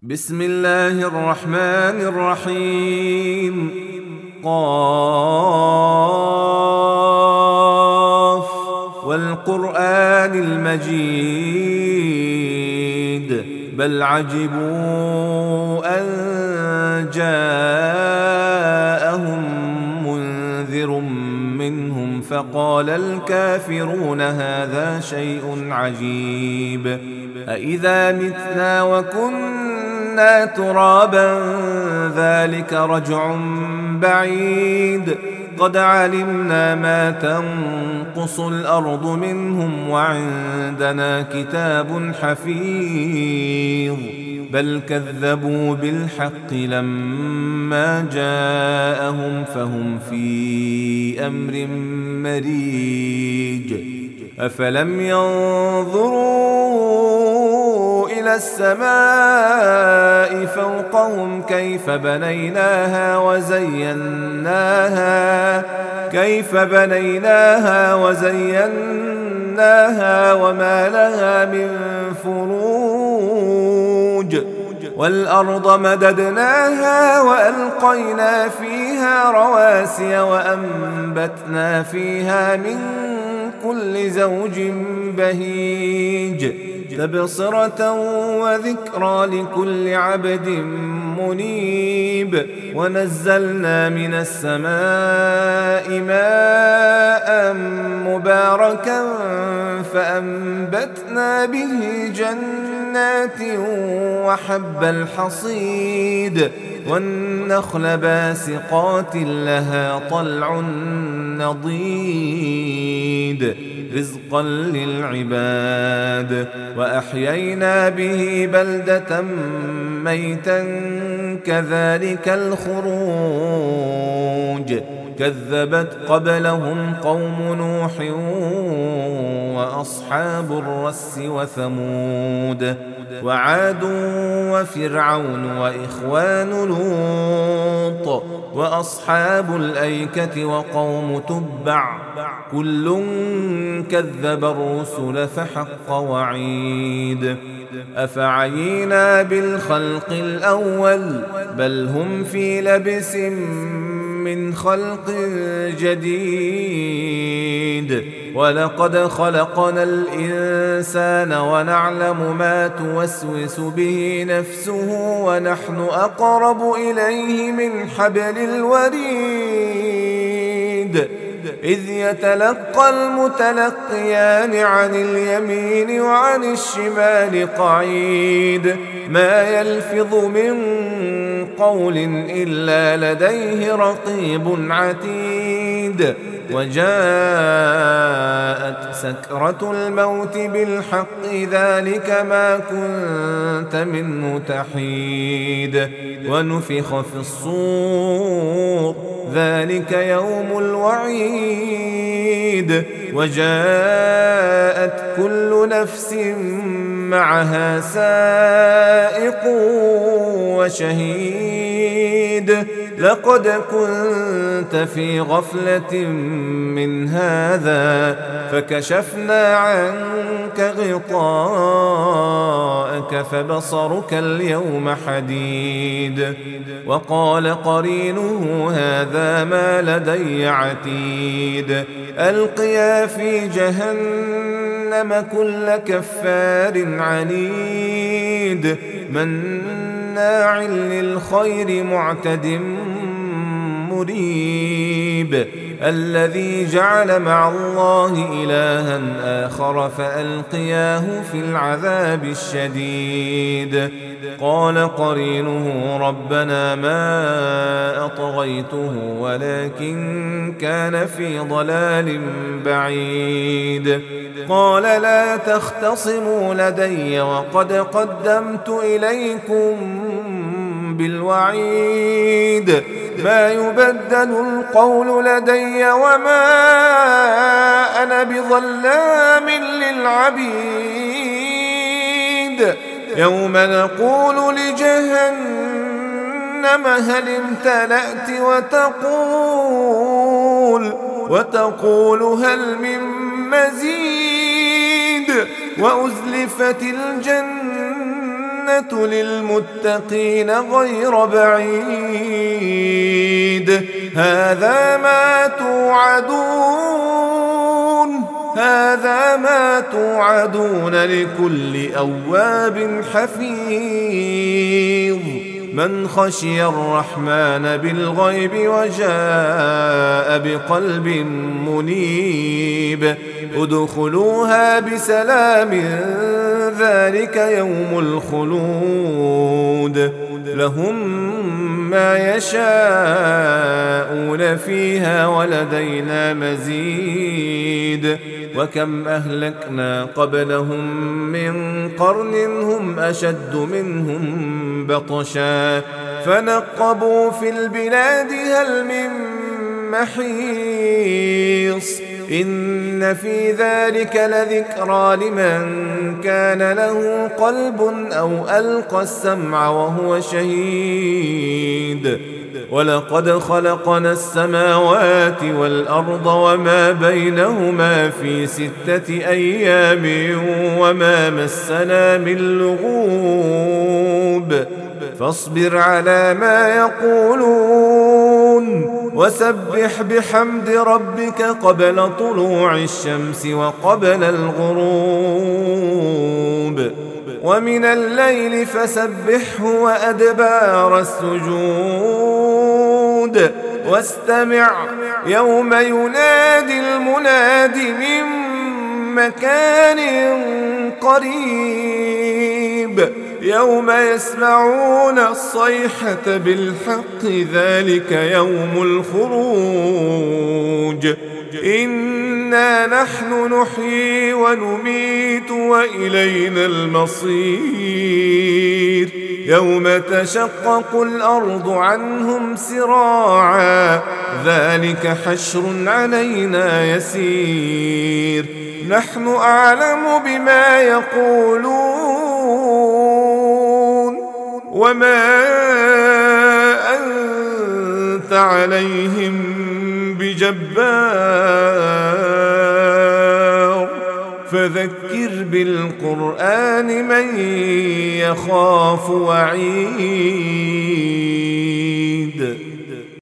بسم الله الرحمن الرحيم قاف والقرآن المجيد بل عجبوا أن جاءهم منذر منهم فقال الكافرون هذا شيء عجيب أإذا متنا وكنا ترابا ذلك رجع بعيد قد علمنا ما تنقص الأرض منهم وعندنا كتاب حفيظ بل كذبوا بالحق لما جاءهم فهم في أمر مريج أفلم ينظروا إلى السماء فوقهم كيف بنيناها وزيناها وما لها من فروج والأرض مددناها وألقينا فيها رواسي وأنبتنا فيها من كل زوج بهيج تبصرة وذكرى لكل عبد منيب ونزلنا من السماء ماء مباركا فأنبتنا به جنات وحب الحصيد والنخل باسقات لها طلع نضيد رزقا للعباد وأحيينا به بلدة ميتا كذلك الخروج كذبت قبلهم قوم نوح وأصحاب الرس وثمود وعاد وفرعون وإخوان لوط وأصحاب الأيكة وقوم تبع كل كذب الرسل فحق وعيد أفعينا بالخلق الأول بل هم في لبس من خلق جديد ولقد خلقنا الإنسان ونعلم ما توسوس به نفسه ونحن أقرب إليه من حبل الوريد إذ يتلقى المتلقيان عن اليمين وعن الشمال قعيد ما يلفظ من قول إلا لديه رقيب عتيد وجاءت سكرة الموت بالحق ذلك ما كنت منه تحيد ونفخ في الصور ذلك يوم الوعيد وجاءت كل نفس معها سائق وشهيد لقد كنت في غفلة من هذا فكشفنا عنك غطاءك فبصرك اليوم حديد وقال قرينه هذا ما لدي عتيد ألقيا في جهنم كل كفار عنيد مناع للخير معتد مريب الذي جعل مع الله إلها آخر فألقياه في العذاب الشديد قال قرينه ربنا ما أطغيته ولكن كان في ضلال بعيد قال لا تختصموا لدي وقد قدمت إليكم بالوعيد ما يبدل القول لدي وما أنا بظلام للعبيد يوم نقول لجهنم هل امتلأت وتقول هل من مزيد وأزلفت الجنة للمتقين غير بعيد هذا ما توعدون لكل أواب حفيظ من خشي الرحمن بالغيب وجاء بقلب منيب ادخلوها بسلام ذلك يوم الخلود لهم ما يشاءون فيها ولدينا مزيد وكم أهلكنا قبلهم من قرن هم أشد منهم بطشا فنقبوا في البلاد هل من محيص إن في ذلك لذكرى لمن كان له قلب أو ألقى السمع وهو شهيد ولقد خلقنا السماوات والأرض وما بينهما في 6 أيام وما مسنا من لغوب فاصبر على ما يقولون وسبح بحمد ربك قبل طلوع الشمس وقبل الغروب ومن الليل فسبحه وأدبار السجود واستمع يوم ينادي المناد من مكان قريب يوم يسمعون الصيحة بالحق ذلك يوم الخروج إنا نحن نحيي ونميت وإلينا المصير يوم تشقق الأرض عنهم سراعا ذلك حشر علينا يسير نحن أعلم بما يقولون وما أنت عليهم بجبار فذكر بالقرآن من يخاف وعيد